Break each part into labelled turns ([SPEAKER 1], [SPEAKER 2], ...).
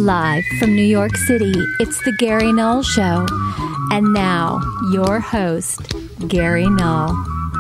[SPEAKER 1] Live from New York City, it's the Gary Null Show. And now, your host, Gary Null.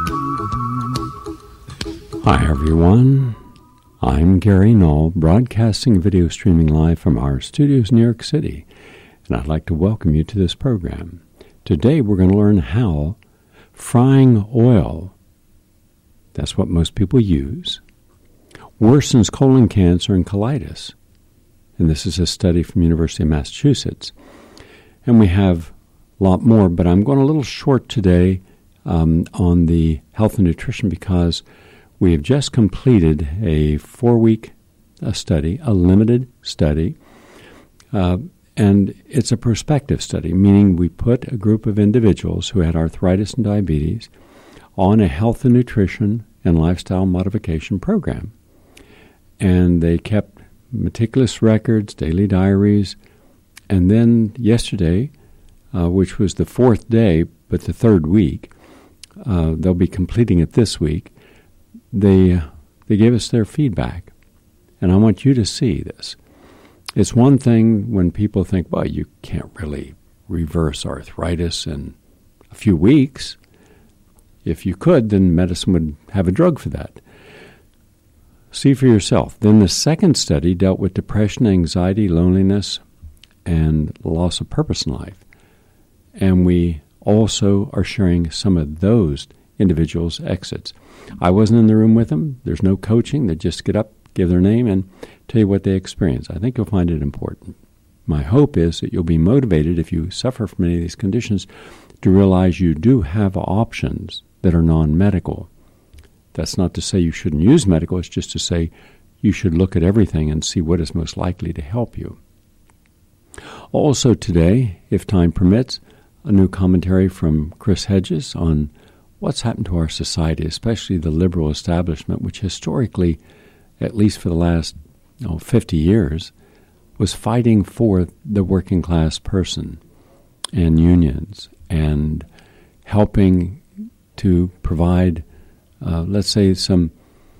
[SPEAKER 2] Hi, everyone. I'm Gary Null, broadcasting video streaming live from our studios in New York City. And I'd like to welcome you to this program. Today, we're going to learn how frying oil, that's what most people use, worsens colon cancer and colitis. And this is a study from University of Massachusetts. And we have a lot more, but I'm going a little short today on the health and nutrition because we have just completed a 4-week study, a limited study, and it's a prospective study, meaning we put a group of individuals who had arthritis and diabetes on a health and nutrition and lifestyle modification program. And they kept meticulous records, daily diaries, and then yesterday, which was the 4th day, but the 3rd week, they'll be completing it this week, they gave us their feedback. And I want you to see this. It's one thing when people think, well, you can't really reverse arthritis in a few weeks. If you could, then medicine would have a drug for that. See for yourself. Then the second study dealt with depression, anxiety, loneliness, and loss of purpose in life. And we also are sharing some of those individuals' exits. I wasn't in the room with them. There's no coaching. They just get up, give their name, and tell you what they experience. I think you'll find it important. My hope is that you'll be motivated if you suffer from any of these conditions to realize you do have options that are non-medical. That's not to say you shouldn't use medical. It's just to say you should look at everything and see what is most likely to help you. Also today, if time permits, a new commentary from Chris Hedges on what's happened to our society, especially the liberal establishment, which historically, at least for the last 50 years, was fighting for the working class person and unions and helping to provide let's say some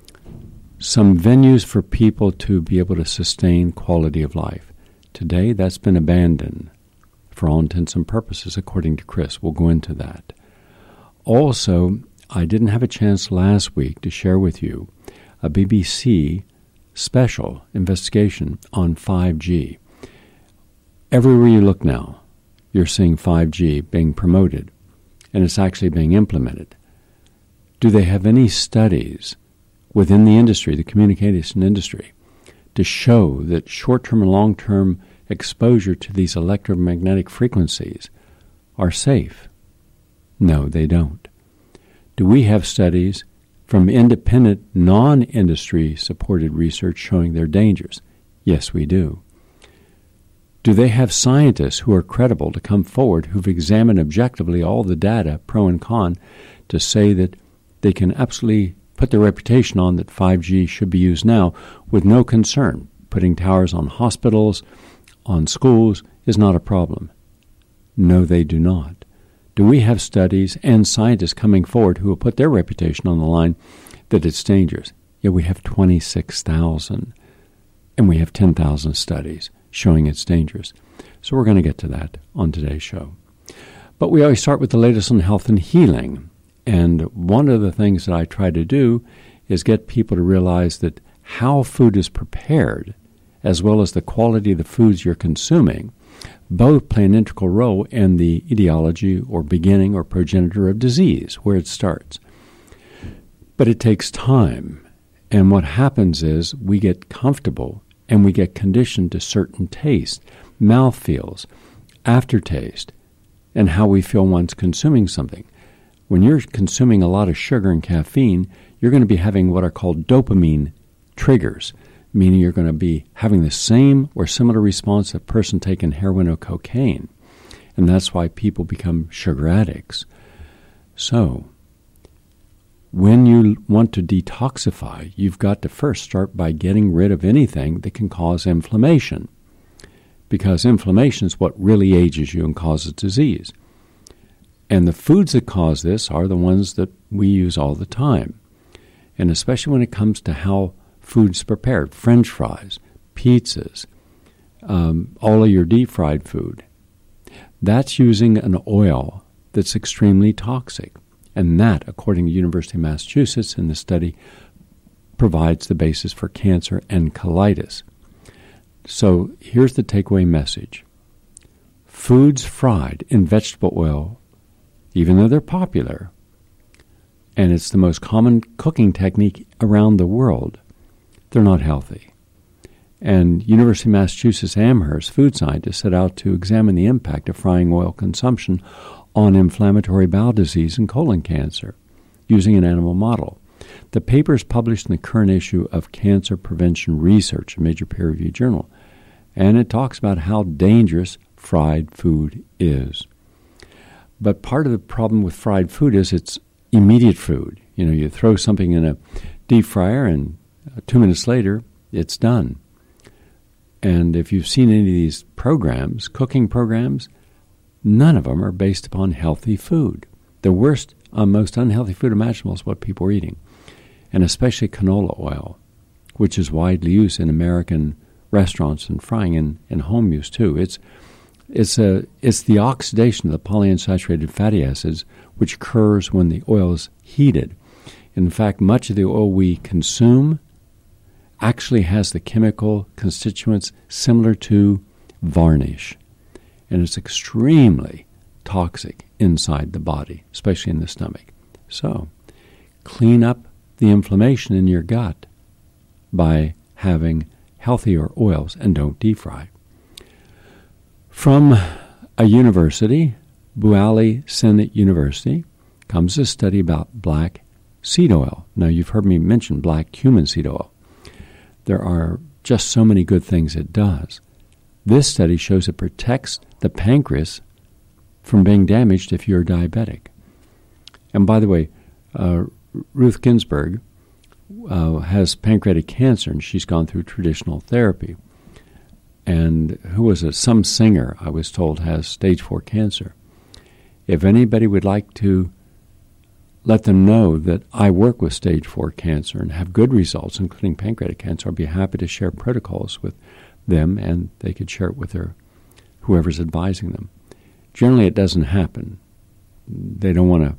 [SPEAKER 2] venues for people to be able to sustain quality of life. Today, that's been abandoned for all intents and purposes, according to Chris. We'll go into that. Also, I didn't have a chance last week to share with you a BBC special investigation on 5G. Everywhere you look now, you're seeing 5G being promoted, and it's actually being implemented. Do they have any studies within the industry, the communication industry, to show that short-term and long-term exposure to these electromagnetic frequencies are safe? No, they don't. Do we have studies from independent, non-industry supported research showing their dangers? Yes, we do. Do they have scientists who are credible to come forward who've examined objectively all the data, pro and con, to say that they can absolutely put their reputation on that 5G should be used now with no concern? Putting towers on hospitals, on schools is not a problem. No, they do not. Do we have studies and scientists coming forward who will put their reputation on the line that it's dangerous? Yeah, we have 26,000, and we have 10,000 studies showing it's dangerous. So we're going to get to that on today's show. But we always start with the latest on health and healing. And one of the things that I try to do is get people to realize that how food is prepared, as well as the quality of the foods you're consuming, both play an integral role in the etiology or beginning or progenitor of disease, where it starts. But it takes time. And what happens is we get comfortable and we get conditioned to certain tastes, mouthfeels, aftertaste, and how we feel once consuming something. When you're consuming a lot of sugar and caffeine, you're going to be having what are called dopamine triggers, meaning you're going to be having the same or similar response to a person taking heroin or cocaine. And that's why people become sugar addicts. So, when you want to detoxify, you've got to first start by getting rid of anything that can cause inflammation, because inflammation is what really ages you and causes disease. And the foods that cause this are the ones that we use all the time. And especially when it comes to how food's prepared, French fries, pizzas, all of your deep-fried food. That's using an oil that's extremely toxic. And that, according to the University of Massachusetts in the study, provides the basis for cancer and colitis. So here's the takeaway message. Foods fried in vegetable oil, even though they're popular, and it's the most common cooking technique around the world, they're not healthy. And University of Massachusetts Amherst food scientists set out to examine the impact of frying oil consumption on inflammatory bowel disease and colon cancer using an animal model. The paper is published in the current issue of Cancer Prevention Research, a major peer-reviewed journal, and it talks about how dangerous fried food is. But part of the problem with fried food is it's immediate food. You throw something in a deep fryer and 2 minutes later, it's done. And if you've seen any of these programs, cooking programs, none of them are based upon healthy food. The worst, most unhealthy food imaginable is what people are eating, and especially canola oil, which is widely used in American restaurants and frying in home use too. It's the oxidation of the polyunsaturated fatty acids which occurs when the oil is heated. In fact, much of the oil we consume actually has the chemical constituents similar to varnish. And it's extremely toxic inside the body, especially in the stomach. So, clean up the inflammation in your gut by having healthier oils and don't deep fry. From a university, Buali Senate University, comes a study about black seed oil. Now, you've heard me mention black cumin seed oil. There are just so many good things it does. This study shows it protects the pancreas from being damaged if you're diabetic. And by the way, Ruth Ginsburg has pancreatic cancer, and she's gone through traditional therapy. And who was it? Some singer, I was told, has stage 4 cancer. If anybody would like to let them know that I work with stage 4 cancer and have good results, including pancreatic cancer, I'll be happy to share protocols with them, and they could share it with whoever's advising them. Generally, it doesn't happen. They don't want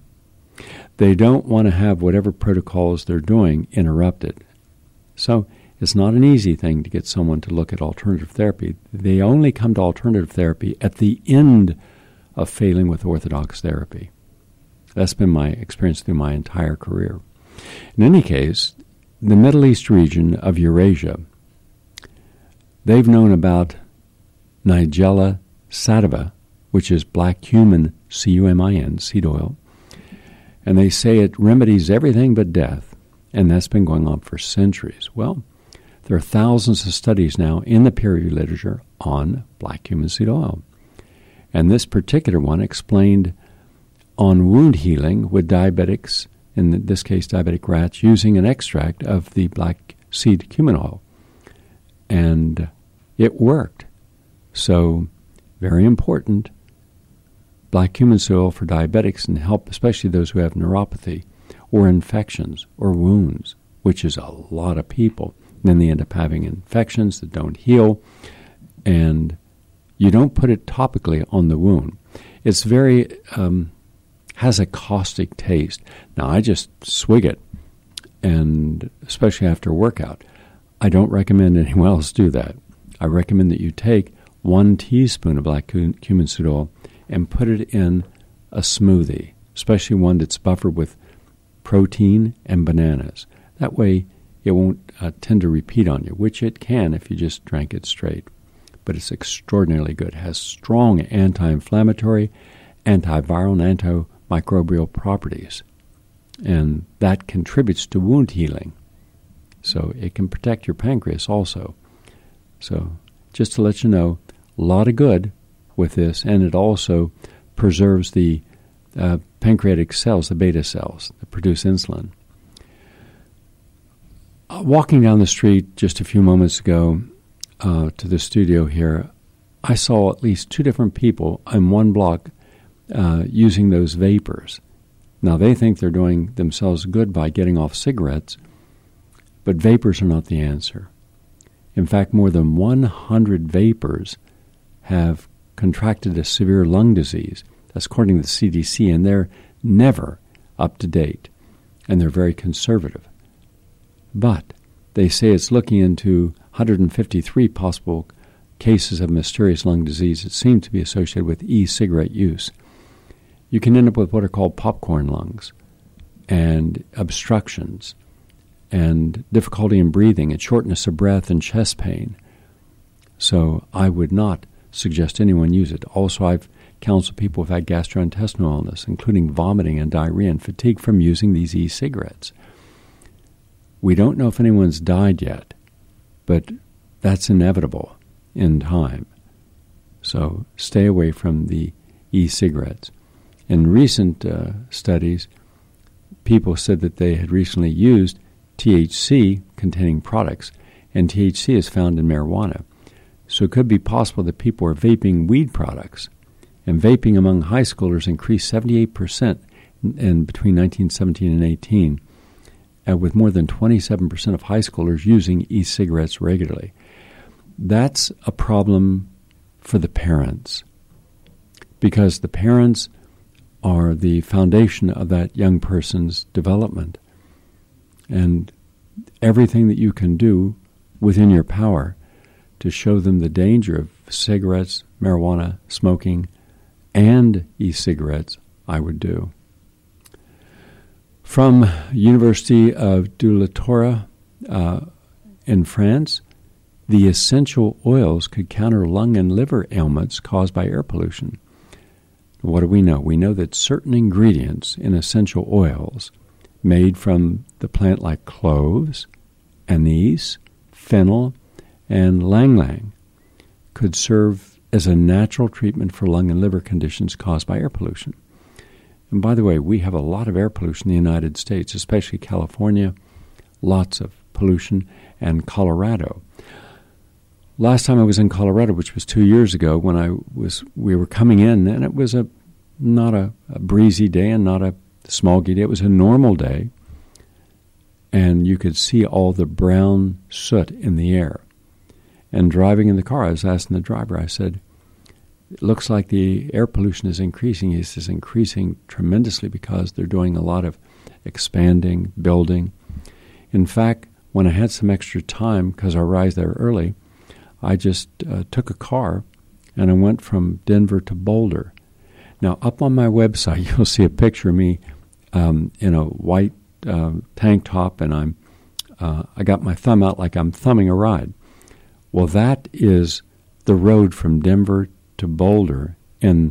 [SPEAKER 2] to have whatever protocols they're doing interrupted. So it's not an easy thing to get someone to look at alternative therapy. They only come to alternative therapy at the end of failing with orthodox therapy. That's been my experience through my entire career. In any case, the Middle East region of Eurasia, they've known about Nigella sativa, which is black cumin, C-U-M-I-N, seed oil, and they say it remedies everything but death, and that's been going on for centuries. Well, there are thousands of studies now in the peer-reviewed literature on black cumin seed oil, and this particular one explained on wound healing with diabetics, in this case diabetic rats, using an extract of the black seed cumin oil. And it worked. So, very important, black cumin seed oil for diabetics and help especially those who have neuropathy or infections or wounds, which is a lot of people. And then they end up having infections that don't heal, and you don't put it topically on the wound. It's very has a caustic taste. Now, I just swig it, and especially after a workout. I don't recommend anyone else do that. I recommend that you take 1 teaspoon of black cumin seed oil and put it in a smoothie, especially one that's buffered with protein and bananas. That way, it won't tend to repeat on you, which it can if you just drank it straight. But it's extraordinarily good. It has strong anti-inflammatory, antiviral, and antimicrobial properties. And that contributes to wound healing. So it can protect your pancreas also. So just to let you know, a lot of good with this, and it also preserves the pancreatic cells, the beta cells that produce insulin. Walking down the street just a few moments ago to the studio here, I saw at least 2 different people in one block using those vapors. Now, they think they're doing themselves good by getting off cigarettes, but vapors are not the answer. In fact, more than 100 vapors have contracted a severe lung disease. That's according to the CDC, and they're never up to date, and they're very conservative. But they say it's looking into 153 possible cases of mysterious lung disease that seem to be associated with e-cigarette use. You can end up with what are called popcorn lungs, and obstructions, and difficulty in breathing, and shortness of breath, and chest pain. So I would not suggest anyone use it. Also, I've counseled people who've had gastrointestinal illness, including vomiting and diarrhea and fatigue from using these e-cigarettes. We don't know if anyone's died yet, but that's inevitable in time. So stay away from the e-cigarettes. In recent studies, people said that they had recently used THC-containing products, and THC is found in marijuana. So it could be possible that people are vaping weed products. And vaping among high schoolers increased 78% in between 1917 and 18, with more than 27% of high schoolers using e-cigarettes regularly. That's a problem for the parents, because the parents are the foundation of that young person's development. And everything that you can do within your power to show them the danger of cigarettes, marijuana, smoking, and e-cigarettes, I would do. From University of Doulatore in France, the essential oils could counter lung and liver ailments caused by air pollution. What do we know? We know that certain ingredients in essential oils made from the plant like cloves, anise, fennel, and ylang-ylang could serve as a natural treatment for lung and liver conditions caused by air pollution. And by the way, we have a lot of air pollution in the United States, especially California, lots of pollution, and Colorado. Last time I was in Colorado, which was 2 years ago, we were coming in, and it was not a breezy day and not a smoggy day. It was a normal day, and you could see all the brown soot in the air. And driving in the car, I was asking the driver, I said, it looks like the air pollution is increasing. He says, increasing tremendously because they're doing a lot of expanding, building. In fact, when I had some extra time, because I arrived there early, I just took a car and I went from Denver to Boulder. Now, up on my website, you'll see a picture of me in a white tank top, and I got my thumb out like I'm thumbing a ride. Well, that is the road from Denver to Boulder in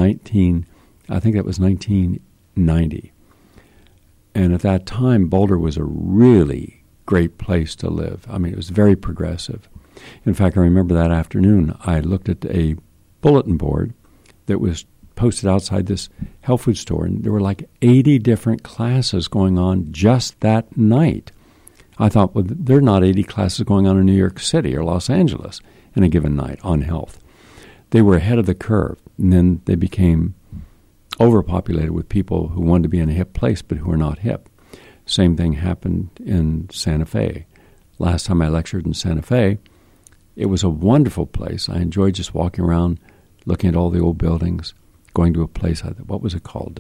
[SPEAKER 2] I think that was 1990. And at that time, Boulder was a really great place to live. I mean, it was very progressive. In fact, I remember that afternoon, I looked at a bulletin board that was posted outside this health food store, and there were like 80 different classes going on just that night. I thought, well, there are not 80 classes going on in New York City or Los Angeles in a given night on health. They were ahead of the curve, and then they became overpopulated with people who wanted to be in a hip place but who were not hip. Same thing happened in Santa Fe. Last time I lectured in Santa Fe, it was a wonderful place. I enjoyed just walking around, looking at all the old buildings, going to a place, what was it called?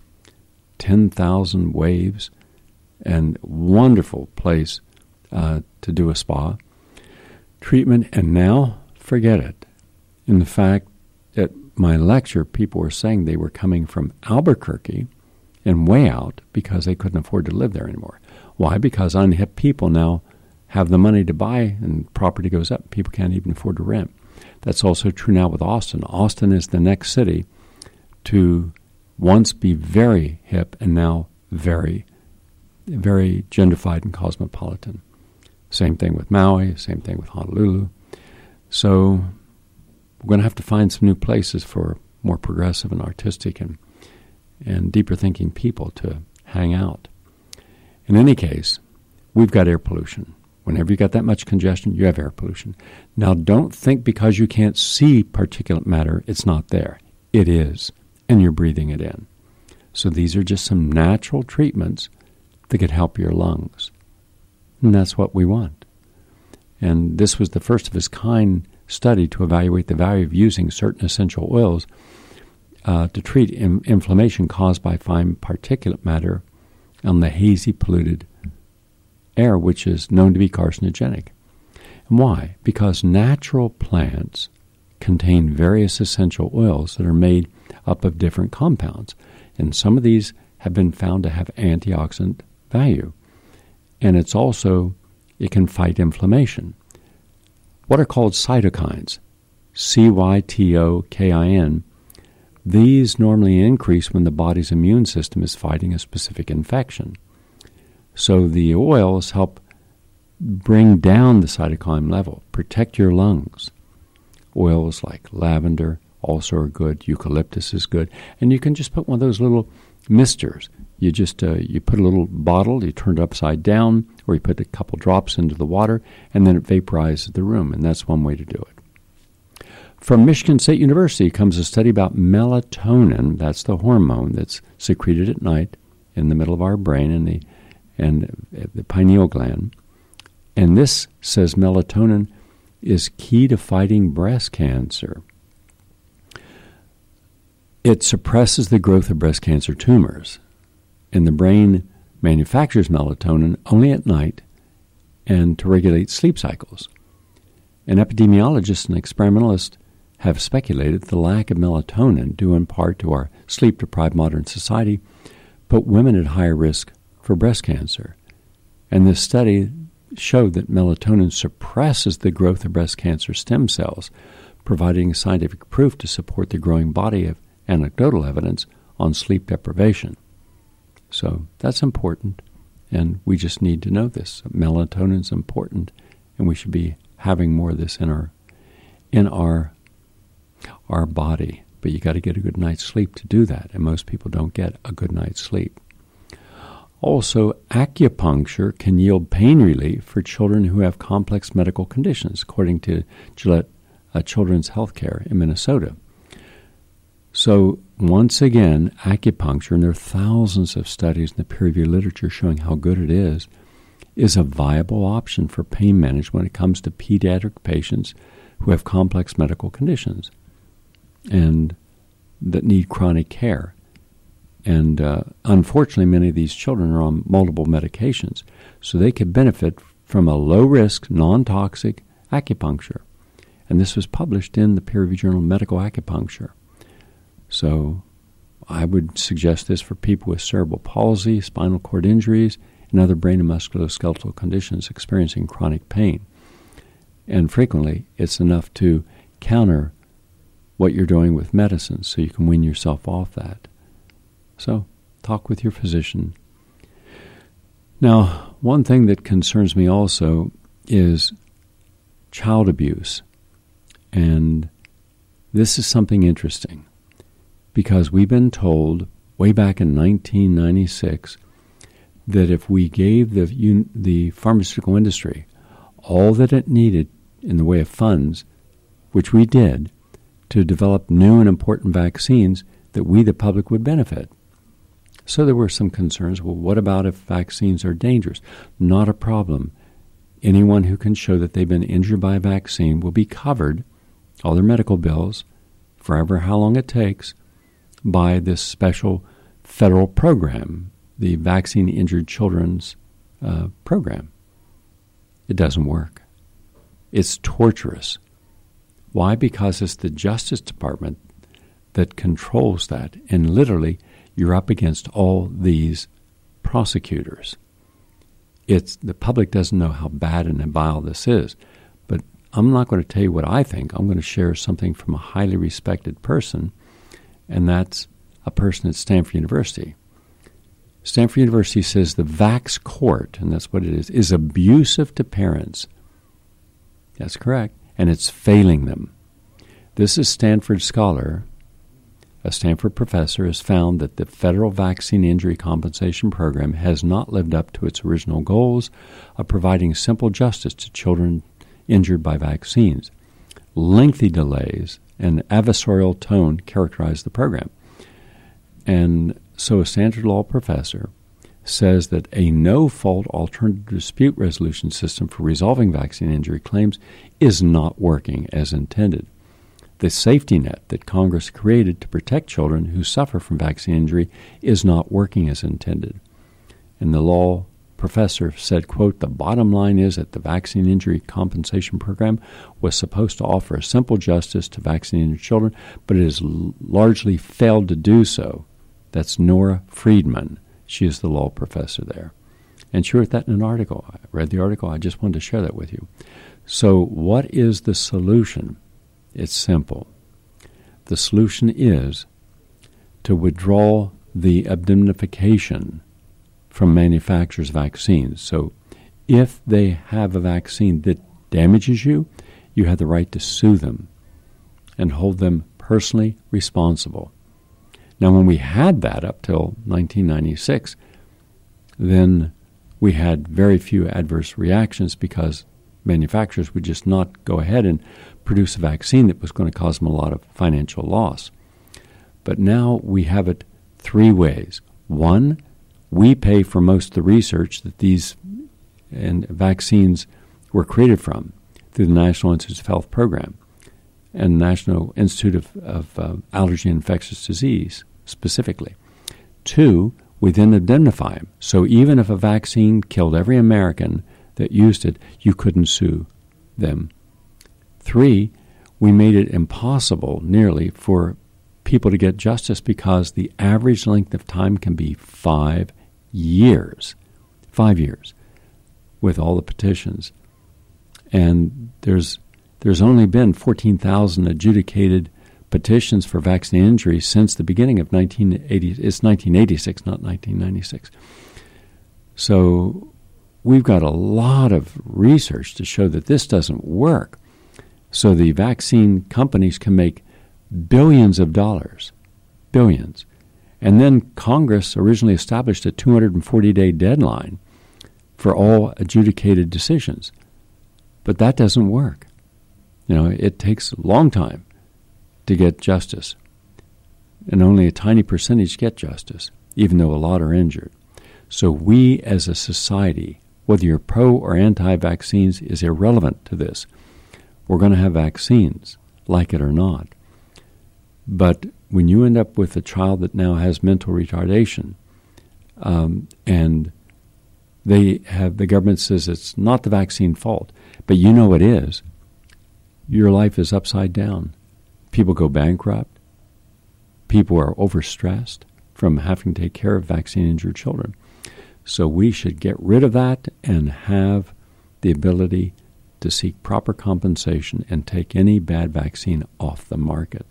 [SPEAKER 2] 10,000 Waves, and wonderful place to do a spa treatment. And now, forget it. In fact, at my lecture, people were saying they were coming from Albuquerque and way out because they couldn't afford to live there anymore. Why? Because unhip people now have the money to buy and property goes up. People can't even afford to rent. That's also true now with Austin. Austin is the next city to once be very hip and now very, very gentrified and cosmopolitan. Same thing with Maui, same thing with Honolulu. So we're going to have to find some new places for more progressive and artistic and deeper thinking people to hang out. In any case, we've got air pollution. Whenever you got that much congestion, you have air pollution. Now, don't think because you can't see particulate matter, it's not there. It is, and you're breathing it in. So these are just some natural treatments that could help your lungs. And that's what we want. And this was the first of its kind study to evaluate the value of using certain essential oils to treat inflammation caused by fine particulate matter on the hazy, polluted air, which is known to be carcinogenic. And why? Because natural plants contain various essential oils that are made up of different compounds. And some of these have been found to have antioxidant value. And it can fight inflammation. What are called cytokines? cytokin. These normally increase when the body's immune system is fighting a specific infection. So the oils help bring down the cytokine level, protect your lungs. Oils like lavender also are good. Eucalyptus is good. And you can just put one of those little misters. You just you put a little bottle, you turn it upside down, or you put a couple drops into the water, and then it vaporizes the room. And that's one way to do it. From Michigan State University comes a study about melatonin. That's the hormone that's secreted at night in the middle of our brain and the pineal gland. And this says melatonin is key to fighting breast cancer. It suppresses the growth of breast cancer tumors. And the brain manufactures melatonin only at night and to regulate sleep cycles. And epidemiologists and experimentalists have speculated the lack of melatonin, due in part to our sleep-deprived modern society, put women at higher risk for breast cancer. And this study showed that melatonin suppresses the growth of breast cancer stem cells, providing scientific proof to support the growing body of anecdotal evidence on sleep deprivation. So that's important, and we just need to know this. Melatonin is important, and we should be having more of this in our body. But you got to get a good night's sleep to do that, and most people don't get a good night's sleep. Also, acupuncture can yield pain relief for children who have complex medical conditions, according to Gillette Children's Healthcare in Minnesota. So, once again, acupuncture, and there are thousands of studies in the peer-reviewed literature showing how good it is a viable option for pain management when it comes to pediatric patients who have complex medical conditions and that need chronic care. And unfortunately, many of these children are on multiple medications, so they could benefit from a low-risk, non-toxic acupuncture. And this was published in the peer-reviewed journal Medical Acupuncture. So I would suggest this for people with cerebral palsy, spinal cord injuries, and other brain and musculoskeletal conditions experiencing chronic pain. And frequently, it's enough to counter what you're doing with medicine so you can wean yourself off that. So talk with your physician. Now, one thing that concerns me also is child abuse. And this is something interesting, because we've been told way back in 1996 that if we gave the pharmaceutical industry all that it needed in the way of funds, which we did, to develop new and important vaccines, that we, the public, would benefit. So there were some concerns. Well, what about if vaccines are dangerous? Not a problem. Anyone who can show that they've been injured by a vaccine will be covered, all their medical bills, forever how long it takes, by this special federal program, the Vaccine Injured Children's program. It doesn't work. It's torturous. Why? Because it's the Justice Department that controls that, and literally you're up against all these prosecutors. The public doesn't know how bad and vile this is, but I'm not going to tell you what I think. I'm going to share something from a highly respected person, and that's a person at Stanford University. Stanford University says the Vax Court, and that's what it is abusive to parents. That's correct, and it's failing them. This is Stanford scholar. A Stanford professor has found that the federal vaccine injury compensation program has not lived up to its original goals of providing simple justice to children injured by vaccines. Lengthy delays and adversarial tone characterize the program. And so a Stanford law professor says that a no-fault alternative dispute resolution system for resolving vaccine injury claims is not working as intended. The safety net that Congress created to protect children who suffer from vaccine injury is not working as intended. And the law professor said, quote, "The bottom line is that the vaccine injury compensation program was supposed to offer a simple justice to vaccinated children, but it has largely failed to do so." That's Nora Friedman. She is the law professor there. And she wrote that in an article. I read the article. I just wanted to share that with you. So what is the solution? It's simple. The solution is to withdraw the indemnification from manufacturers' vaccines. So if they have a vaccine that damages you, you have the right to sue them and hold them personally responsible. Now, when we had that up till 1996, then we had very few adverse reactions because manufacturers would just not go ahead and produce a vaccine that was going to cause them a lot of financial loss. But now we have it three ways. One, we pay for most of the research that these vaccines were created from through the National Institutes of Health program and National Institute of Allergy and Infectious Disease specifically. Two, we then indemnify them. So even if a vaccine killed every American that used it, you couldn't sue them. Three, we made it impossible nearly for people to get justice because the average length of time can be 5 years. 5 years with all the petitions. And there's only been 14,000 adjudicated petitions for vaccine injury since the beginning of 1980. It's 1986, not 1996. So we've got a lot of research to show that this doesn't work. So the vaccine companies can make billions of dollars, billions. And then Congress originally established a 240-day deadline for all adjudicated decisions. But that doesn't work. You know, it takes a long time to get justice. And only a tiny percentage get justice, even though a lot are injured. So we as a society, whether you're pro or anti-vaccines, is irrelevant to this. We're going to have vaccines, like it or not. But when you end up with a child that now has mental retardation, and the government says it's not the vaccine fault, but you know it is, your life is upside down. People go bankrupt. People are overstressed from having to take care of vaccine-injured children. So we should get rid of that and have the ability to seek proper compensation and take any bad vaccine off the market.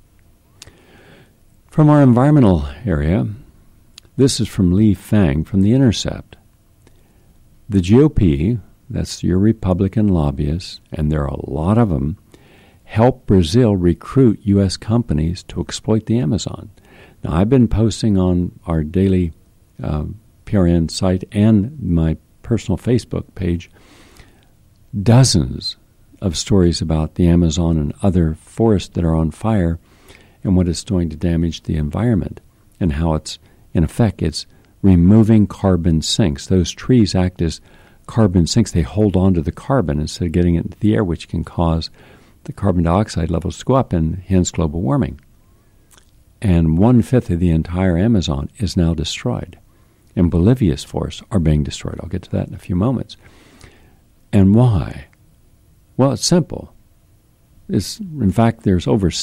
[SPEAKER 2] From our environmental area, this is from Lee Fang from The Intercept. The GOP, that's your Republican lobbyists, and there are a lot of them, help Brazil recruit U.S. companies to exploit the Amazon. Now, I've been posting on our daily PRN site and my personal Facebook page dozens of stories about the Amazon and other forests that are on fire and what it's doing to damage the environment and how it's, in effect, it's removing carbon sinks. Those trees act as carbon sinks. They hold on to the carbon instead of getting it into the air, which can cause the carbon dioxide levels to go up and hence global warming. And 1/5 of the entire Amazon is now destroyed. And Bolivia's forests are being destroyed. I'll get to that in a few moments. And why? Well, it's simple. In fact, there's over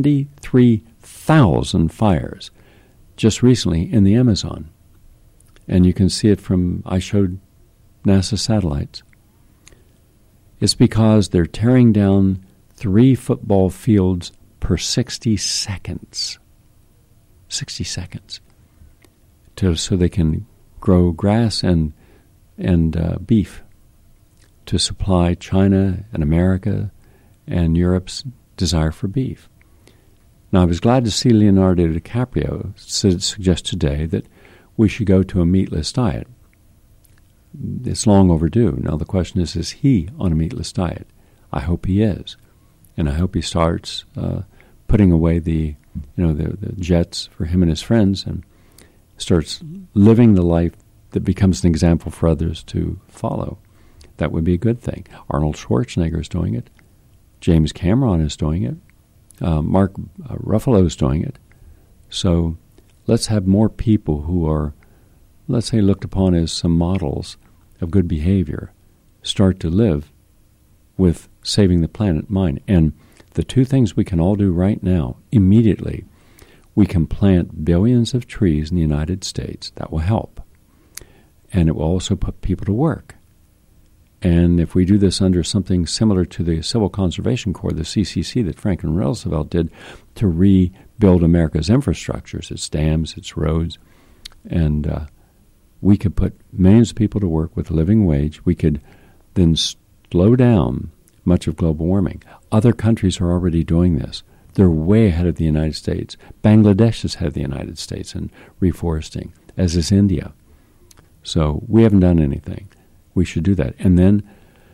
[SPEAKER 2] 73,000 fires just recently in the Amazon. And you can see it I showed NASA satellites. It's because they're tearing down 3 football fields per 60 seconds. 60 seconds. So they can grow grass and beef to supply China and America and Europe's desire for beef. Now, I was glad to see Leonardo DiCaprio suggest today that we should go to a meatless diet. It's long overdue. Now, the question is he on a meatless diet? I hope he is. And I hope he starts putting away the jets for him and his friends and starts living the life that becomes an example for others to follow. That would be a good thing. Arnold Schwarzenegger is doing it. James Cameron is doing it. Mark Ruffalo is doing it. So let's have more people who are, let's say, looked upon as some models of good behavior start to live with saving the planet in mind. And the two things we can all do right now, immediately, we can plant billions of trees in the United States. That will help. And it will also put people to work. And if we do this under something similar to the Civil Conservation Corps, the CCC that Franklin Roosevelt did to rebuild America's infrastructures, its dams, its roads, and we could put millions of people to work with a living wage. We could then slow down much of global warming. Other countries are already doing this. They're way ahead of the United States. Bangladesh is ahead of the United States in reforesting, as is India. So we haven't done anything. We should do that. And then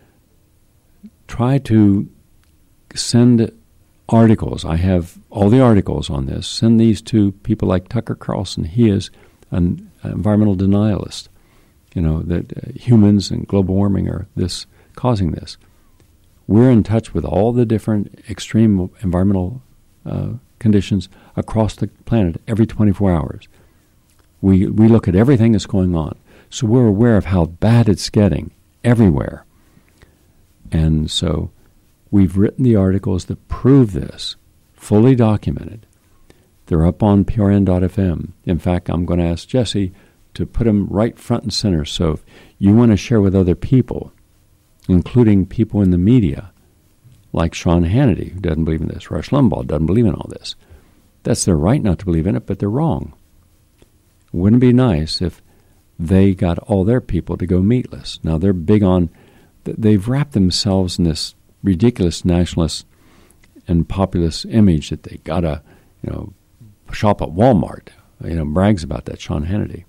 [SPEAKER 2] try to send articles. I have all the articles on this. Send these to people like Tucker Carlson. He is an environmental denialist. You know, that humans and global warming are causing this. We're in touch with all the different extreme environmental conditions across the planet every 24 hours. We look at everything that's going on. So we're aware of how bad it's getting everywhere. And so we've written the articles that prove this, fully documented. They're up on prn.fm. In fact, I'm going to ask Jesse to put them right front and center. So if you want to share with other people, including people in the media, like Sean Hannity, who doesn't believe in this, Rush Limbaugh doesn't believe in all this. That's their right not to believe in it, but they're wrong. Wouldn't it be nice if they got all their people to go meatless? Now, they're big on, they've wrapped themselves in this ridiculous nationalist and populist image that they got to, shop at Walmart. Brags about that, Sean Hannity.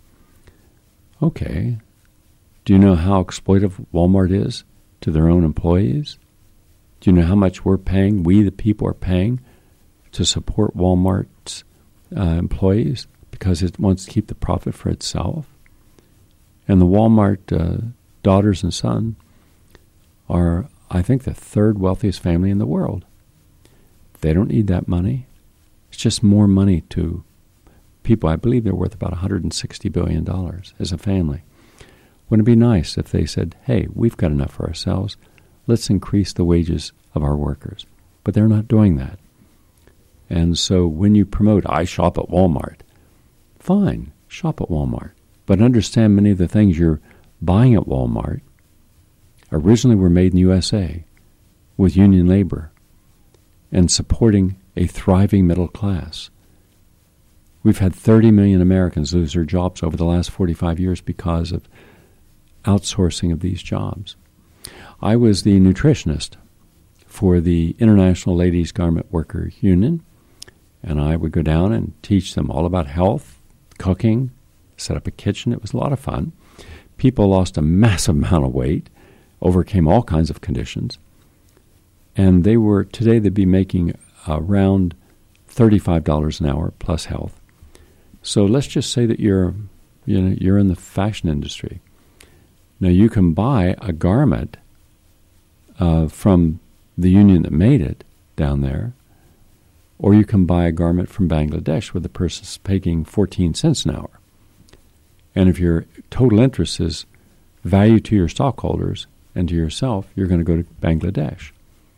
[SPEAKER 2] Okay. Do you know how exploitive Walmart is to their own employees? Do you know how much we're paying, we the people are paying, to support Walmart's employees because it wants to keep the profit for itself? And the Walmart daughters and son are, I think, the third wealthiest family in the world. They don't need that money. It's just more money to people. I believe they're worth about $160 billion as a family. Wouldn't it be nice if they said, hey, we've got enough for ourselves. Let's increase the wages of our workers. But they're not doing that. And so when you promote, I shop at Walmart, fine, shop at Walmart. But understand many of the things you're buying at Walmart originally were made in the USA with union labor and supporting a thriving middle class. We've had 30 million Americans lose their jobs over the last 45 years because of outsourcing of these jobs. I was the nutritionist for the International Ladies Garment Worker Union, and I would go down and teach them all about health, cooking, set up a kitchen. It was a lot of fun. People lost a massive amount of weight, overcame all kinds of conditions, and today they'd be making around $35 an hour plus health. So let's just say that you're in the fashion industry. Now you can buy a garment from the union that made it down there, or you can buy a garment from Bangladesh where the person's paying 14 cents an hour. And if your total interest is value to your stockholders and to yourself, you're going to go to Bangladesh.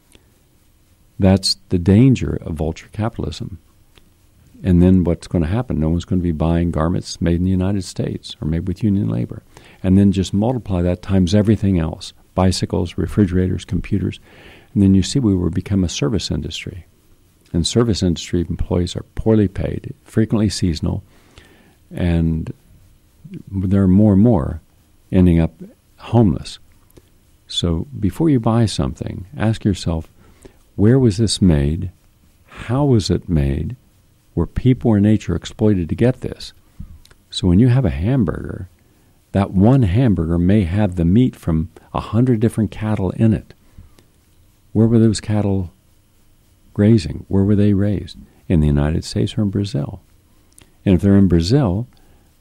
[SPEAKER 2] That's the danger of vulture capitalism. And then what's going to happen? No one's going to be buying garments made in the United States or made with union labor. And then just multiply that times everything else. Bicycles, refrigerators, computers. And then you see we will become a service industry. And service industry employees are poorly paid, frequently seasonal, and there are more and more ending up homeless. So before you buy something, ask yourself, where was this made? How was it made? Were people or nature exploited to get this? So when you have a hamburger, that one hamburger may have the meat from 100 different cattle in it. Where were those cattle grazing? Where were they raised? In the United States or in Brazil? And if they're in Brazil,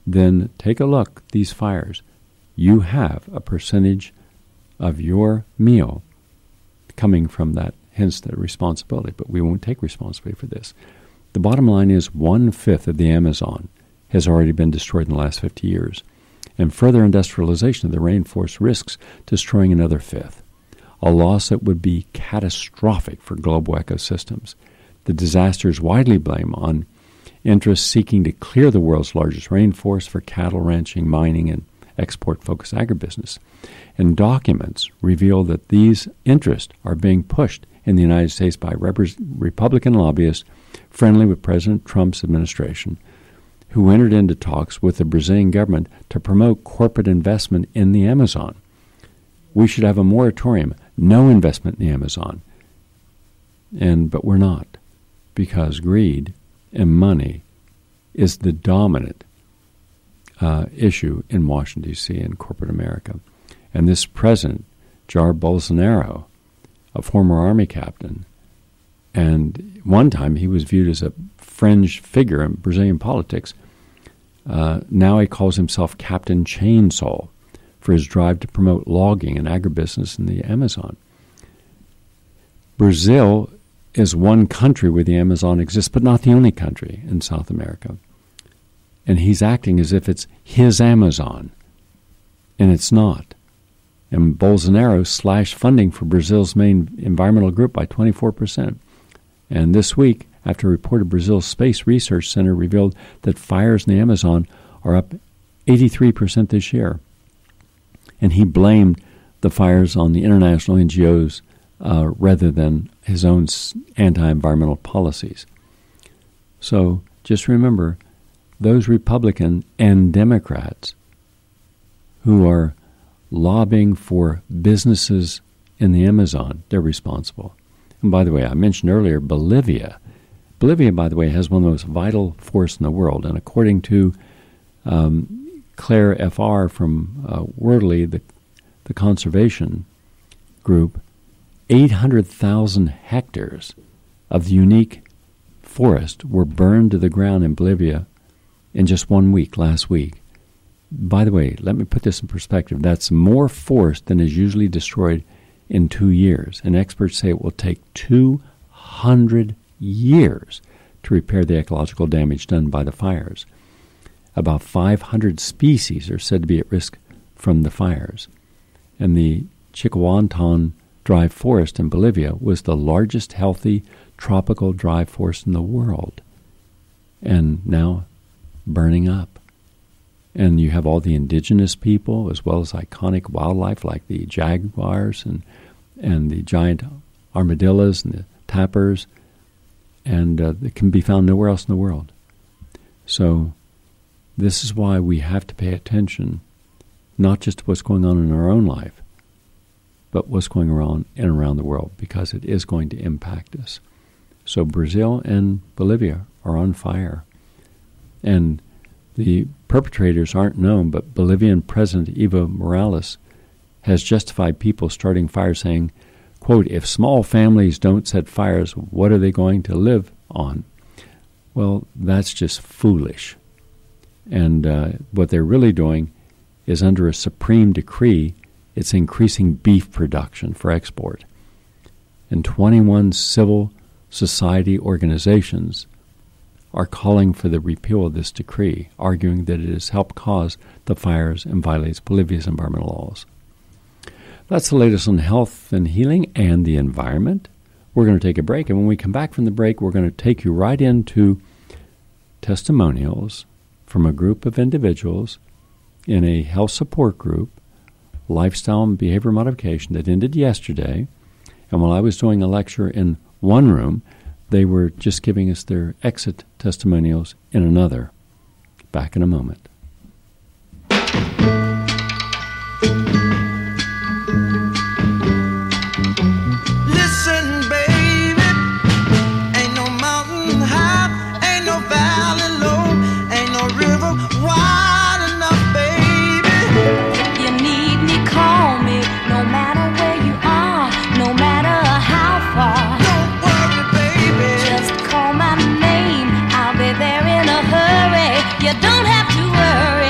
[SPEAKER 2] then take a look at these fires. You have a percentage of your meal coming from that, hence the responsibility. But we won't take responsibility for this. The bottom line is 1/5 of the Amazon has already been destroyed in the last 50 years. And further industrialization of the rainforest risks destroying another 1/5, a loss that would be catastrophic for global ecosystems. The disaster is widely blamed on interests seeking to clear the world's largest rainforest for cattle ranching, mining, and export-focused agribusiness. And documents reveal that these interests are being pushed in the United States by Republican lobbyists friendly with President Trump's administration, who entered into talks with the Brazilian government to promote corporate investment in the Amazon. We should have a moratorium, no investment in the Amazon. But we're not, because greed and money is the dominant issue in Washington, D.C. and corporate America. And this president, Jair Bolsonaro, a former army captain, and one time he was viewed as a fringe figure in Brazilian politics, now he calls himself Captain Chainsaw for his drive to promote logging and agribusiness in the Amazon. Brazil is one country where the Amazon exists, but not the only country in South America. And he's acting as if it's his Amazon, and it's not. And Bolsonaro slashed funding for Brazil's main environmental group by 24%. And this week, after a report of Brazil's Space Research Center revealed that fires in the Amazon are up 83% this year. And he blamed the fires on the international NGOs rather than his own anti-environmental policies. So just remember, those Republican and Democrats who are lobbying for businesses in the Amazon, they're responsible. And by the way, I mentioned earlier Bolivia. Bolivia, by the way, has one of the most vital forests in the world. And according to Claire F.R. from Wordley, the conservation group, 800,000 hectares of the unique forest were burned to the ground in Bolivia in just 1 week, last week. By the way, let me put this in perspective. That's more forest than is usually destroyed in 2 years. And experts say it will take 200 years to repair the ecological damage done by the fires. About 500 species are said to be at risk from the fires. And the Chiquahuantan dry forest in Bolivia was the largest healthy tropical dry forest in the world, and now burning up. And you have all the indigenous people as well as iconic wildlife like the jaguars and the giant armadillos and the tapirs, and it can be found nowhere else in the world. So this is why we have to pay attention, not just to what's going on in our own life, but what's going on in and around the world, because it is going to impact us. So Brazil and Bolivia are on fire. And the perpetrators aren't known, but Bolivian President Evo Morales has justified people starting fires, saying, quote, if small families don't set fires, what are they going to live on? Well, that's just foolish. And what they're really doing is, under a supreme decree, it's increasing beef production for export. And 21 civil society organizations are calling for the repeal of this decree, arguing that it has helped cause the fires and violates Bolivia's environmental laws. That's the latest on health and healing and the environment. We're going to take a break, and when we come back from the break, we're going to take you right into testimonials from a group of individuals in a health support group, lifestyle and behavior modification, that ended yesterday. And while I was doing a lecture in one room, they were just giving us their exit testimonials in another. Back in a moment.
[SPEAKER 3] Listen, baby, ain't no mountain high, ain't no valley low, ain't no river wide enough, baby.
[SPEAKER 4] If you need me, call me, no matter where you are, no matter how far.
[SPEAKER 3] Don't worry, baby.
[SPEAKER 4] Just call my name, I'll be there in a hurry. You don't have to worry.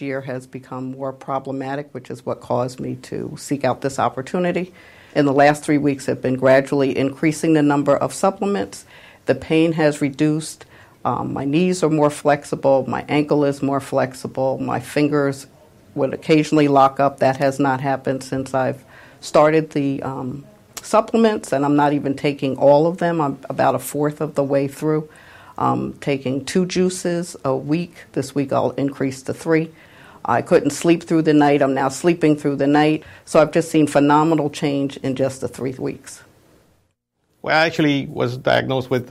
[SPEAKER 5] year has become more problematic, which is what caused me to seek out this opportunity. In the last 3 weeks, I've been gradually increasing the number of supplements. The pain has reduced. My knees are more flexible. My ankle is more flexible. My fingers would occasionally lock up. That has not happened since I've started the supplements, and I'm not even taking all of them. I'm about a fourth of the way through. Taking 2 juices a week. This week I'll increase to 3. I couldn't sleep through the night. I'm now sleeping through the night. So I've just seen phenomenal change in just the 3 weeks.
[SPEAKER 6] Well, I actually was diagnosed with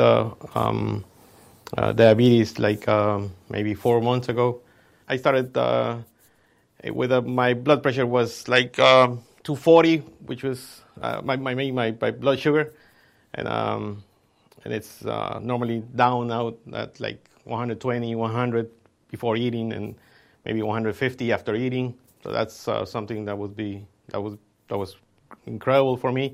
[SPEAKER 6] diabetes like maybe 4 months ago. I started with my blood pressure was like 240, which was my blood sugar, and it's normally down out at like 120, 100 before eating, and maybe 150 after eating. So that's something that was incredible for me.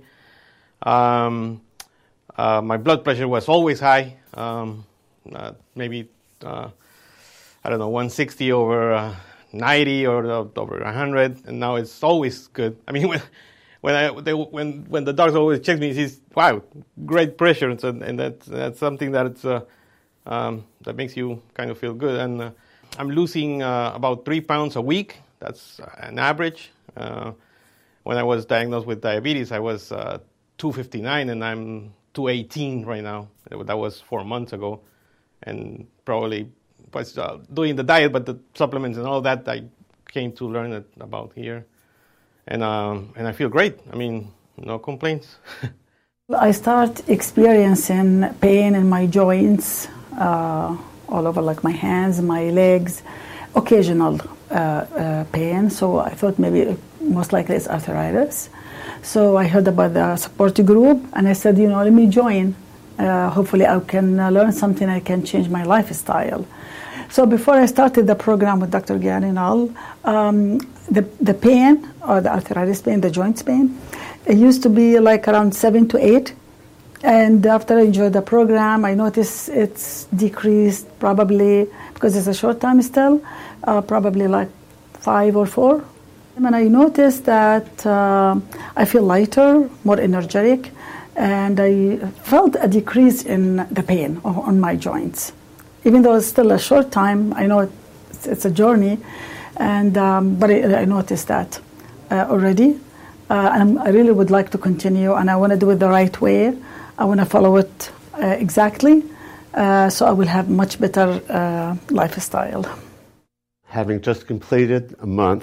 [SPEAKER 6] My blood pressure was always high, maybe I don't know, 160 over 90 or over 100, and now it's always good. I mean, when the doctor always checks me, he says, "Wow, great pressure," and that's something that it's that makes you kind of feel good. And I'm losing about 3 pounds a week. That's an average. When I was diagnosed with diabetes, I was 259, and I'm 218 right now. That was 4 months ago, and probably was doing the diet, but the supplements and all that I came to learn about here, and I feel great. I mean, no complaints.
[SPEAKER 7] I start experiencing pain in my joints, all over, like my hands, my legs, occasional pain. So I thought maybe most likely it's arthritis. So I heard about the support group, and I said, let me join. Hopefully I can learn something, I can change my lifestyle. So before I started the program with Dr. Gary Null, the pain, or the arthritis pain, the joints pain, it used to be like around 7 to 8. And after I enjoyed the program, I noticed it's decreased probably, because it's a short time still, probably like 5 or 4. And I noticed that I feel lighter, more energetic, and I felt a decrease in the pain on my joints. Even though it's still a short time, I know it's a journey, and but I noticed that already. And I really would like to continue, and I want to do it the right way. I want to follow it exactly, so I will have much better lifestyle.
[SPEAKER 8] Having just completed a month,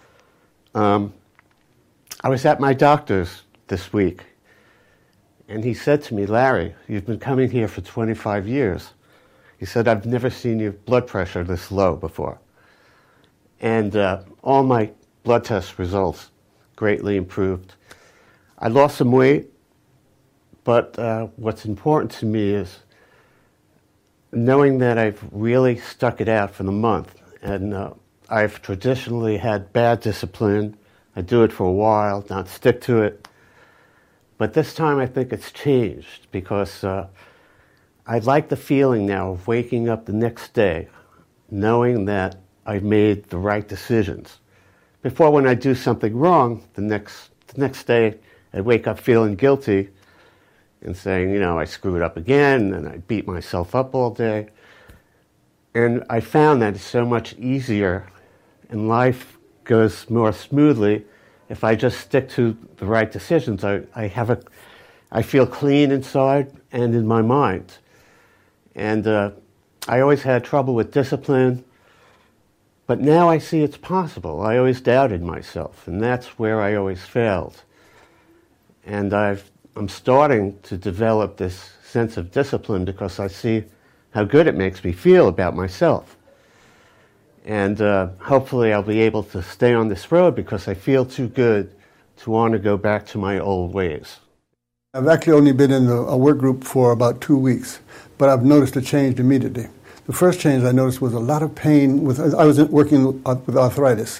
[SPEAKER 8] I was at my doctor's this week, and he said to me, "Larry, you've been coming here for 25 years. He said, "I've never seen your blood pressure this low before." And all my blood test results greatly improved. I lost some weight, but what's important to me is knowing that I've really stuck it out for the month. And I've traditionally had bad discipline. I do it for a while, not stick to it. But this time I think it's changed, because I like the feeling now of waking up the next day knowing that I've made the right decisions. Before, when I do something wrong, the next day I'd wake up feeling guilty and saying, I screwed up again, and I beat myself up all day. And I found that it's so much easier, and life goes more smoothly if I just stick to the right decisions. I feel clean inside and in my mind. And I always had trouble with discipline, but now I see it's possible. I always doubted myself, and that's where I always failed. And I'm starting to develop this sense of discipline because I see how good it makes me feel about myself. And hopefully I'll be able to stay on this road because I feel too good to want to go back to my old ways.
[SPEAKER 9] I've actually only been in a work group for about 2 weeks, but I've noticed a change immediately. The first change I noticed was a lot of pain. I was working with arthritis.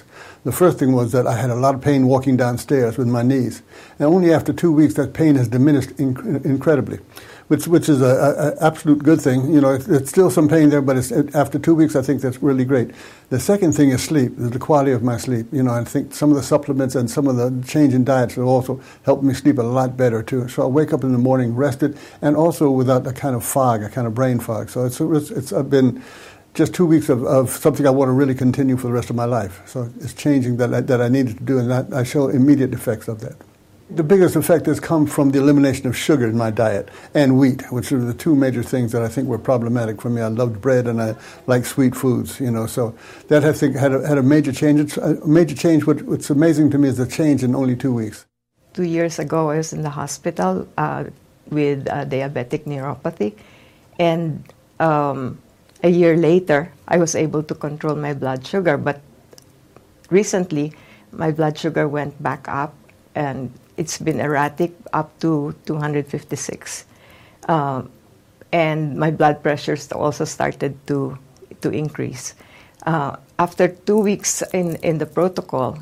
[SPEAKER 9] The first thing was that I had a lot of pain walking downstairs with my knees. And only after 2 weeks that pain has diminished incredibly, which is an absolute good thing. You know, it's still some pain there, but after 2 weeks I think that's really great. The second thing is sleep, the quality of my sleep. You know, I think some of the supplements and some of the change in diets have also helped me sleep a lot better too. So I wake up in the morning rested and also without a kind of fog, a kind of brain fog. So it's been just 2 weeks of something I want to really continue for the rest of my life. So it's changing that I needed to do, and I show immediate effects of that. The biggest effect has come from the elimination of sugar in my diet and wheat, which are the two major things that I think were problematic for me. I loved bread and I like sweet foods, you know. So that I think had a major change. It's a major change. What's amazing to me is the change in only 2 weeks.
[SPEAKER 10] 2 years ago, I was in the hospital with diabetic neuropathy, and a year later, I was able to control my blood sugar. But recently, my blood sugar went back up, and it's been erratic up to 256. And my blood pressures also started to increase. After 2 weeks in the protocol,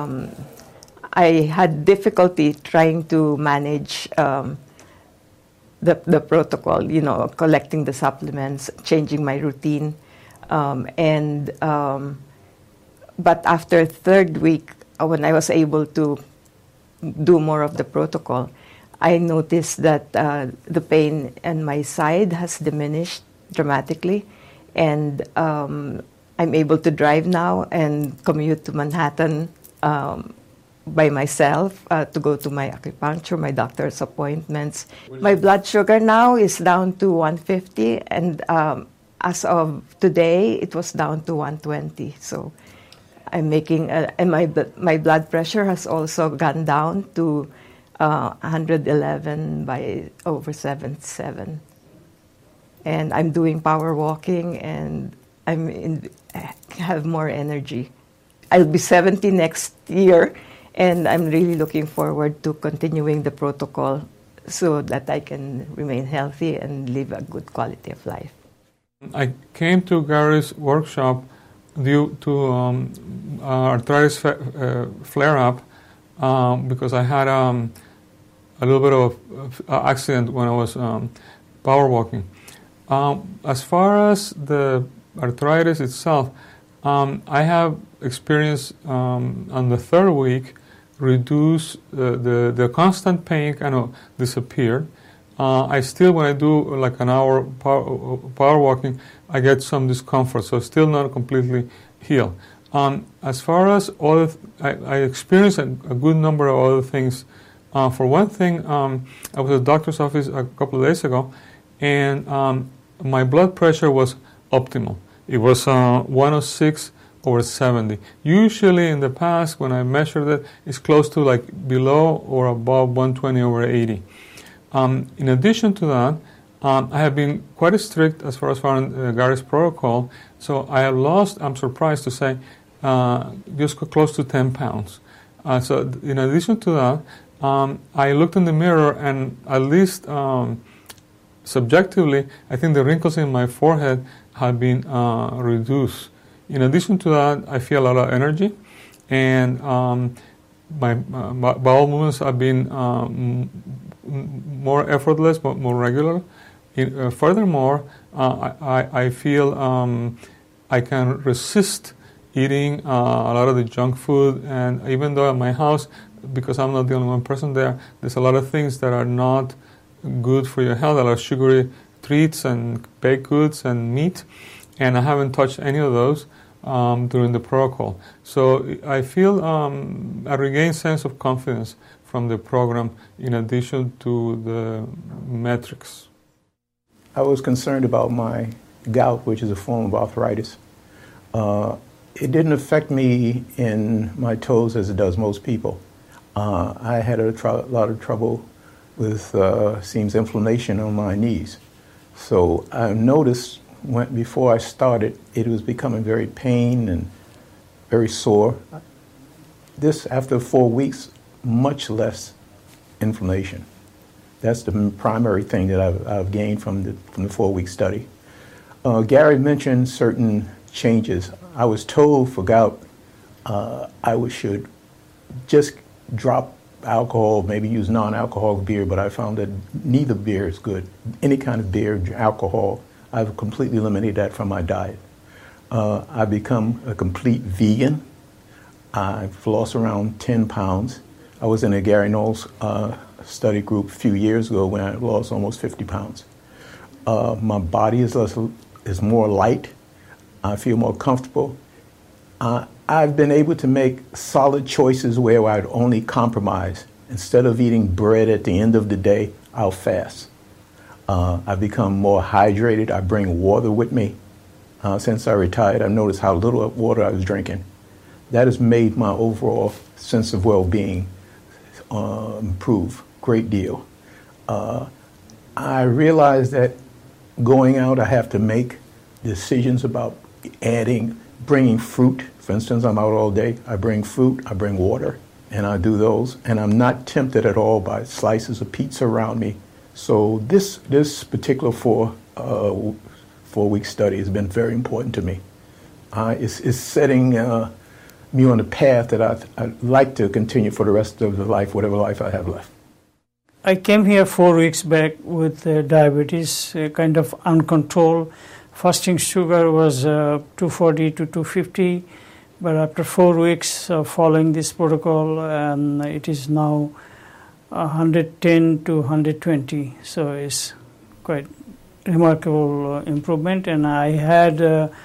[SPEAKER 10] I had difficulty trying to manage the protocol, you know, collecting the supplements, changing my routine. But after third week, when I was able to do more of the protocol, I noticed that the pain in my side has diminished dramatically, and I'm able to drive now and commute to Manhattan by myself to go to my acupuncture, my doctor's appointments. My blood sugar now is down to 150, and as of today, it was down to 120. So I'm making, and my blood pressure has also gone down to 111 by over 77. And I'm doing power walking, and have more energy. I'll be 70 next year, and I'm really looking forward to continuing the protocol so that I can remain healthy and live a good quality of life.
[SPEAKER 11] I came to Gary's workshop due to arthritis flare-up because I had a little bit of accident when I was power walking. As far as the arthritis itself, I have experienced on the third week reduce the constant pain kind of disappeared. I still, when I do like an hour power walking, I get some discomfort, so still not completely healed. As far as other, I experienced a good number of other things. For one thing, I was at the doctor's office a couple of days ago, and my blood pressure was optimal. It was 106 over 70. Usually in the past, when I measured it, it's close to like below or above 120 over 80. In addition to that, I have been quite strict as far as Gary's protocol, so I have lost, I'm surprised to say, just close to 10 pounds. So in addition to that, I looked in the mirror, and at least subjectively, I think the wrinkles in my forehead have been reduced. In addition to that, I feel a lot of energy, and my bowel movements have been more effortless, but more regular. Furthermore, I feel I can resist eating a lot of the junk food, and even though at my house, because I'm not the only one person there, there's a lot of things that are not good for your health, a lot of sugary treats and baked goods and meat, and I haven't touched any of those during the protocol. So I feel a regained sense of confidence from the program in addition to the metrics.
[SPEAKER 12] I was concerned about my gout, which is a form of arthritis. It didn't affect me in my toes as it does most people. I had a lot of trouble with, seems, inflammation on my knees. So I noticed before I started, it was becoming very pain and very sore. This, after 4 weeks, much less inflammation. That's the primary thing that I've gained from the 4-week study. Gary mentioned certain changes. I was told for gout I should just drop alcohol, maybe use non-alcoholic beer, but I found that neither beer is good. Any kind of beer, alcohol, I've completely eliminated that from my diet. I've become a complete vegan. I've lost around 10 pounds. I was in a Gary Knowles study group a few years ago when I lost almost 50 pounds. My body is more light. I feel more comfortable. I've been able to make solid choices where I'd only compromise. Instead of eating bread at the end of the day, I'll fast. I've become more hydrated. I bring water with me. Since I retired, I've noticed how little water I was drinking. That has made my overall sense of well-being improve a great deal. I realized that going out, I have to make decisions about bringing fruit. For instance, I'm out all day. I bring fruit, I bring water, and I do those. And I'm not tempted at all by slices of pizza around me. So this particular 4-week study has been very important to me. It's setting me on a path that I'd like to continue for the rest of the life, whatever life I have left.
[SPEAKER 13] I came here 4 weeks back with diabetes, kind of uncontrolled. Fasting sugar was 240 to 250, but after 4 weeks of following this protocol, it is now 110 to 120. So it's quite remarkable improvement. And I had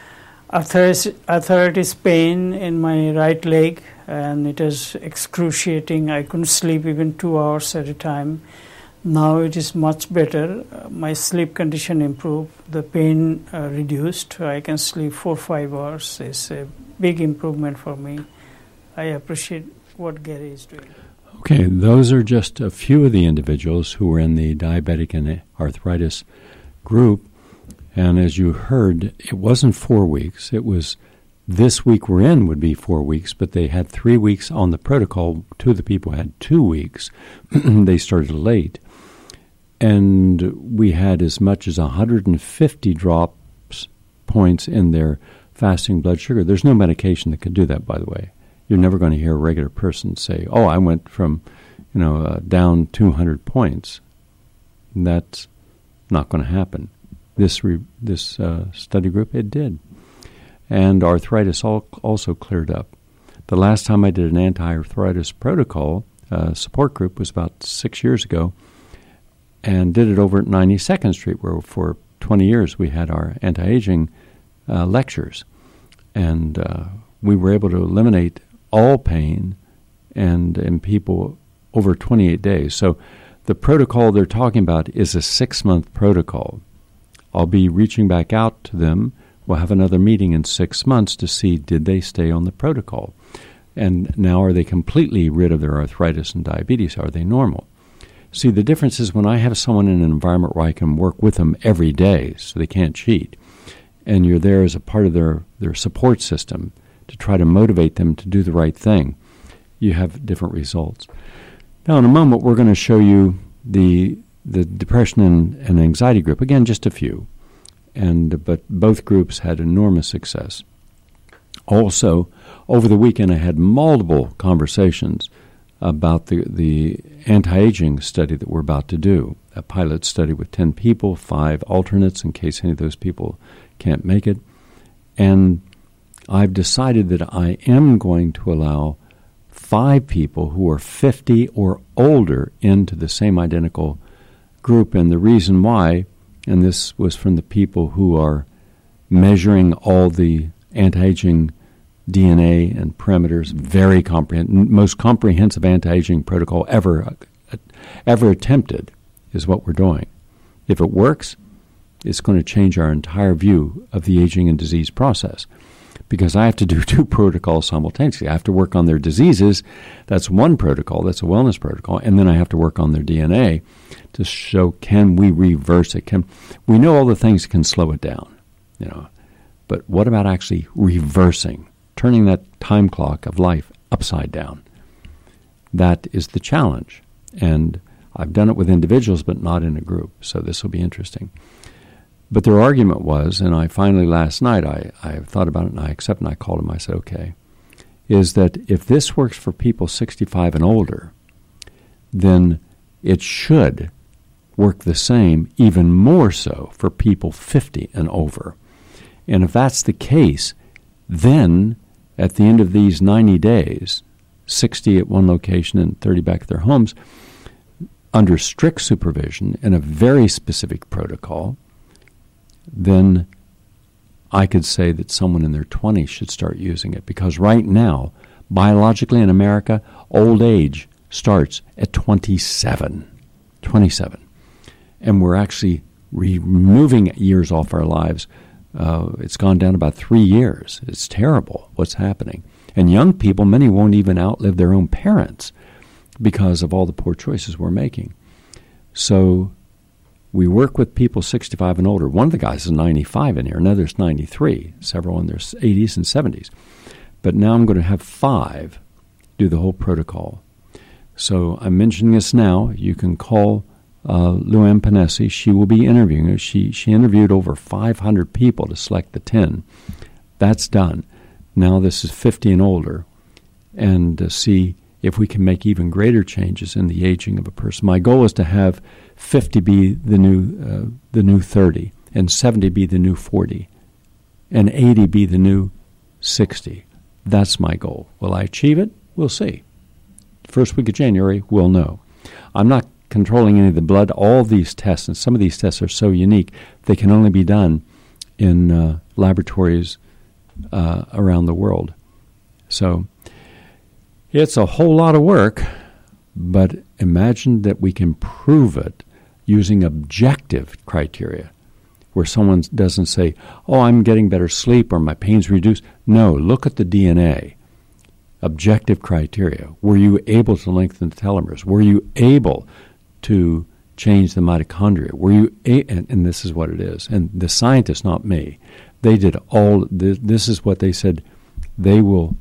[SPEAKER 13] arthritis pain in my right leg, and it is excruciating. I couldn't sleep even 2 hours at a time. Now it is much better. My sleep condition improved. The pain reduced. I can sleep 4 or 5 hours. It's a big improvement for me. I appreciate what Gary is doing.
[SPEAKER 2] Okay, those are just a few of the individuals who were in the diabetic and arthritis group. And as you heard, it wasn't 4 weeks. It was this week we're in would be 4 weeks, but they had 3 weeks on the protocol. 2 of the people had 2 weeks. They started late. And we had as much as 150 drops points in their fasting blood sugar. There's no medication that could do that, by the way. You're never going to hear a regular person say, oh, I went from, down 200 points. That's not going to happen. This study group, it did. And arthritis also cleared up. The last time I did an anti-arthritis protocol support group was about 6 years ago, and did it over at 92nd Street, where for 20 years we had our anti-aging lectures. And we were able to eliminate all pain and in people over 28 days. So the protocol they're talking about is a 6-month protocol. I'll be reaching back out to them. We'll have another meeting in 6 months to see did they stay on the protocol. And now are they completely rid of their arthritis and diabetes? Are they normal? See, the difference is when I have someone in an environment where I can work with them every day so they can't cheat, and you're there as a part of their support system to try to motivate them to do the right thing, you have different results. Now, in a moment, we're going to show you the depression and anxiety group. Again, just a few. But both groups had enormous success. Also, over the weekend, I had multiple conversations about the anti-aging study that we're about to do, a pilot study with 10 people, 5 alternates in case any of those people can't make it. And I've decided that I am going to allow 5 people who are 50 or older into the same identical group. And the reason why, and this was from the people who are measuring all the anti-aging DNA and parameters, very most comprehensive anti-aging protocol ever attempted is what we're doing. If it works, it's going to change our entire view of the aging and disease process, because I have to do 2 protocols simultaneously. I have to work on their diseases. That's one protocol. That's a wellness protocol. And then I have to work on their DNA to show, can we reverse it? We know all the things can slow it down, but what about actually reversing, turning that time clock of life upside down? That is the challenge. And I've done it with individuals, but not in a group. So this will be interesting. But their argument was, and I finally last night, I thought about it and I accepted, and I called him. I said, okay, is that if this works for people 65 and older, then it should work the same, even more so, for people 50 and over. And if that's the case, then at the end of these 90 days, 60 at one location and 30 back at their homes, under strict supervision and a very specific protocol, then I could say that someone in their 20s should start using it. Because right now, biologically in America, old age starts at 27. 27. And we're actually removing years off our lives. It's gone down about 3 years. It's terrible what's happening. And young people, many won't even outlive their own parents because of all the poor choices we're making. So we work with people 65 and older. One of the guys is 95 in here, another's 93, several in their 80s and 70s. But now I'm going to have 5 do the whole protocol. So I'm mentioning this now. You can call Luann Panesi. She will be interviewing us. She interviewed over 500 people to select the 10. That's done. Now this is 50 and older, and see if we can make even greater changes in the aging of a person. My goal is to have 50 be the new 30, and 70 be the new 40, and 80 be the new 60. That's my goal. Will I achieve it? We'll see. First week of January, we'll know. I'm not controlling any of the blood. All these tests, and some of these tests are so unique, they can only be done in laboratories around the world. So it's a whole lot of work, but imagine that we can prove it using objective criteria, where someone doesn't say, oh, I'm getting better sleep or my pain's reduced. No, look at the DNA. Objective criteria. Were you able to lengthen the telomeres? Were you able to change the mitochondria? Were you and this is what it is. And the scientists, not me, they did all this is what they said. They will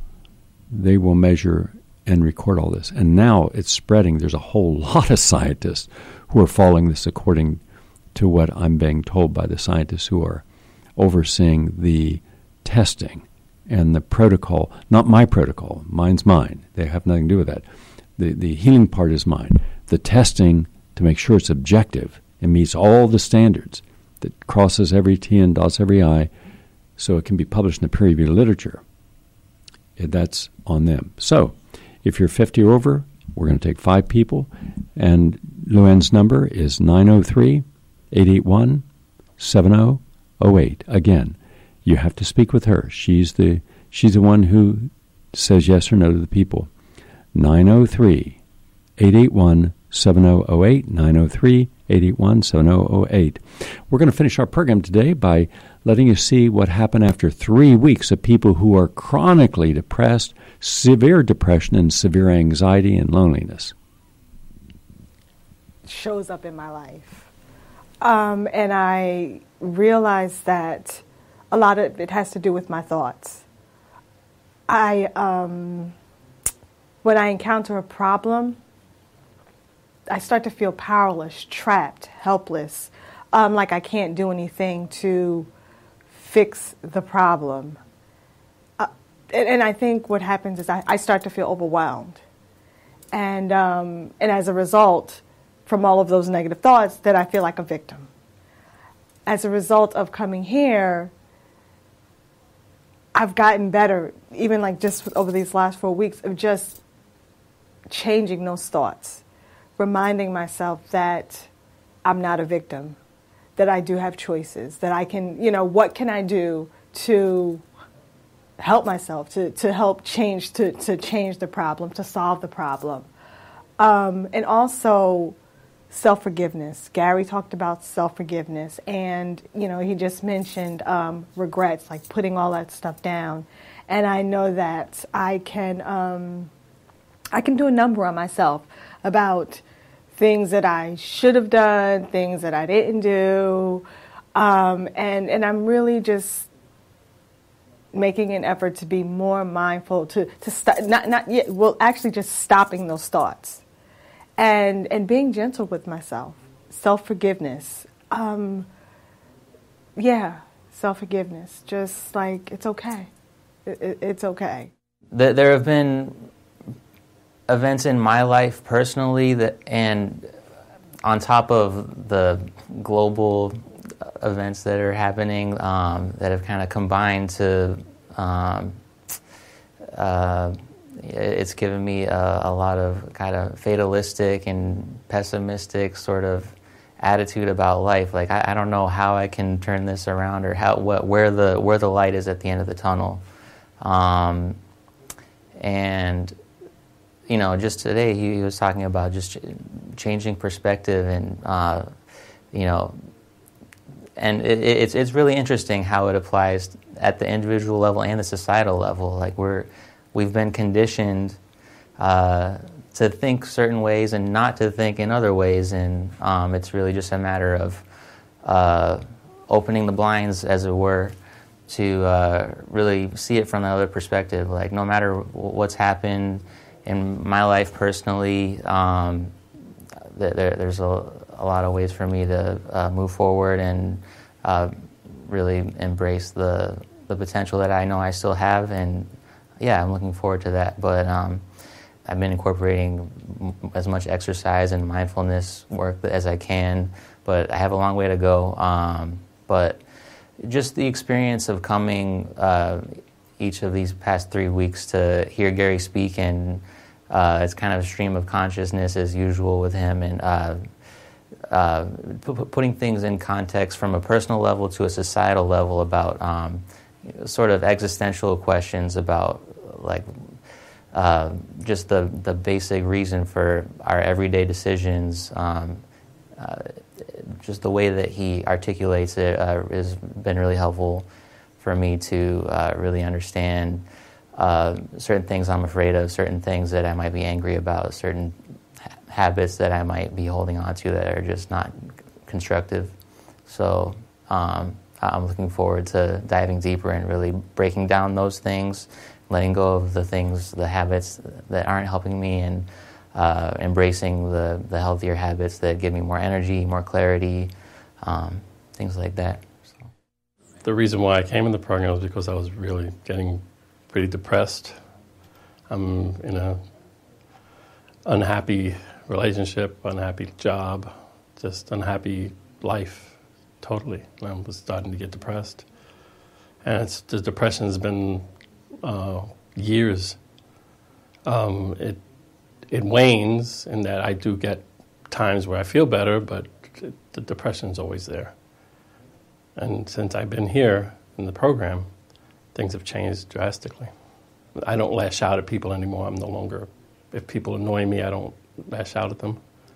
[SPEAKER 2] measure and record all this. And now it's spreading. There's a whole lot of scientists who are following this according to what I'm being told by the scientists who are overseeing the testing and the protocol. Not my protocol. Mine's mine. They have nothing to do with that. The healing part is mine. The testing to make sure it's objective and meets all the standards, that crosses every T and dots every I, so it can be published in the peer-reviewed literature. That's on them. So if you're 50 or over, we're going to take 5 people, and Luann's number is 903-881-7008. Again, you have to speak with her. She's the one who says yes or no to the people. 903-881-7008, 903-881-7008. We're going to finish our program today by letting you see what happened after 3 weeks of people who are chronically depressed, severe depression, and severe anxiety and loneliness.
[SPEAKER 14] Shows up in my life. And I realized that a lot of it has to do with my thoughts. When I encounter a problem, I start to feel powerless, trapped, helpless, like I can't do anything to fix the problem. And I think what happens is I start to feel overwhelmed. And as a result, from all of those negative thoughts, that I feel like a victim. As a result of coming here, I've gotten better, even like just over these last 4 weeks, of just changing those thoughts, reminding myself that I'm not a victim, that I do have choices, that I can, what can I do to help myself, to help change, to change the problem, to solve the problem. And also self-forgiveness. Gary talked about self-forgiveness, and, he just mentioned regrets, like putting all that stuff down. And I know that I can do a number on myself about things that I should have done, things that I didn't do, and I'm really just making an effort to be more mindful, to stop, actually just stopping those thoughts, and being gentle with myself, self-forgiveness, self-forgiveness, just like it's okay, it's okay.
[SPEAKER 15] there have been events in my life personally and on top of the global events that are happening that have kind of combined to it's given me a lot of kind of fatalistic and pessimistic sort of attitude about life. Like I don't know how I can turn this around or where the light is at the end of the tunnel. And you know, just today he was talking about just changing perspective and you know, and it's really interesting how it applies at the individual level and the societal level. Like we've been conditioned to think certain ways and not to think in other ways, and it's really just a matter of opening the blinds, as it were, to really see it from another perspective. Like no matter what's happened in my life personally, there's a lot of ways for me to move forward and really embrace the potential that I know I still have, and yeah, I'm looking forward to that. But I've been incorporating as much exercise and mindfulness work as I can, but I have a long way to go. But just the experience of coming each of these past 3 weeks to hear Gary speak, and it's kind of a stream of consciousness as usual with him, and putting things in context from a personal level to a societal level about sort of existential questions about like just the basic reason for our everyday decisions. Just the way that he articulates it has been really helpful for me to really understand certain things I'm afraid of, certain things that I might be angry about, certain habits that I might be holding on to that are just not constructive. So I'm looking forward to diving deeper and really breaking down those things, letting go of the things, the habits that aren't helping me, and embracing the healthier habits that give me more energy, more clarity, things like that. So.
[SPEAKER 16] The reason why I came in the program was because I was really getting pretty depressed. I'm in a unhappy relationship, unhappy job, just unhappy life, totally. And I was starting to get depressed. And the depression has been years. It wanes in that I do get times where I feel better, but the depression's always there. And since I've been here in the program, things have changed drastically. I don't lash out at people anymore. I'm no longer, if people annoy me, I don't lash out at them.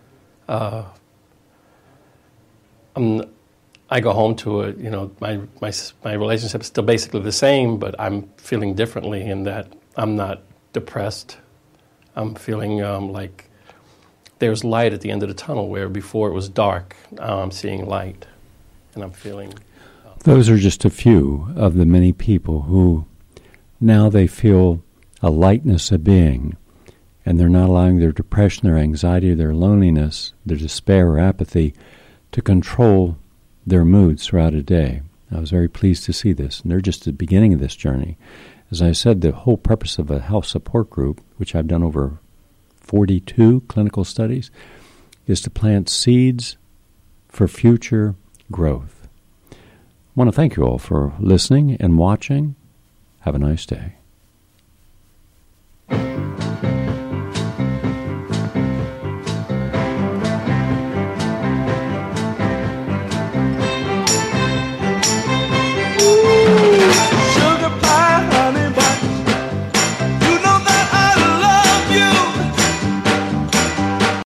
[SPEAKER 16] I go home to it, you know, my relationship is still basically the same, but I'm feeling differently in that I'm not depressed. I'm feeling like there's light at the end of the tunnel, where before it was dark. Now I'm seeing light, and I'm feeling...
[SPEAKER 2] Those are just a few of the many people who now they feel a lightness of being, and they're not allowing their depression, their anxiety, their loneliness, their despair or apathy to control their moods throughout a day. I was very pleased to see this, and they're just at the beginning of this journey. As I said, the whole purpose of a health support group, which I've done over 42 clinical studies, is to plant seeds for future growth. I want to thank you all for listening and watching. Have a nice day.